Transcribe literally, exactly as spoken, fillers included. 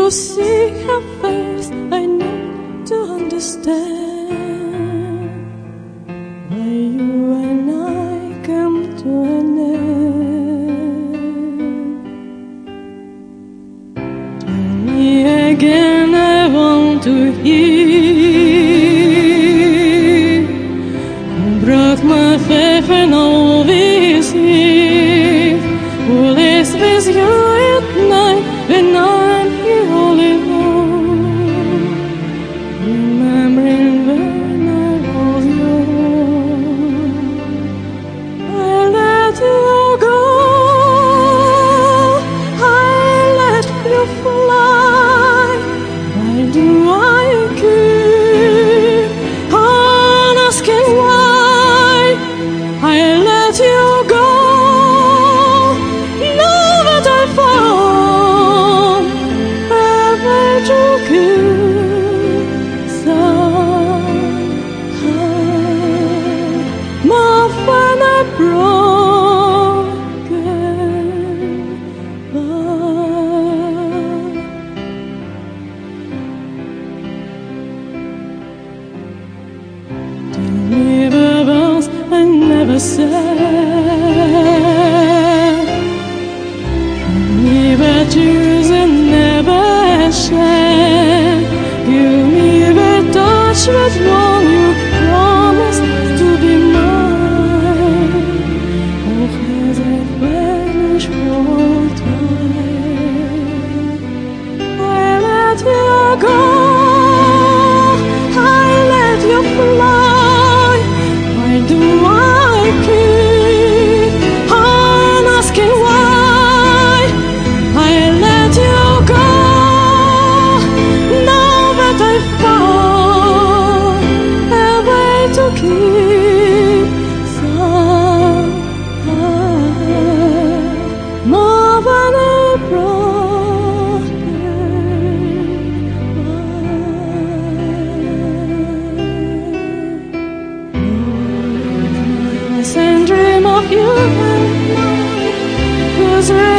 to see her face, I need to understand why you and I come to an end. Tell me again, I want to hear. Who broke my faith and all this year? Who lives with you at night when I'm here all alone, remembering when I was young? I let you go, I let you fly. Why do I keep on asking why? I let you go. Tell me the words I never said. Tell me the tears I never shed. Give me the touch that one you promised to be mine. Oh, has it vanished for time? I let you go, I let you fly. Why do I keep on asking why? I let you go, now that I found a way to keep somehow more than a broken heart. And dream of you and mine, 'cause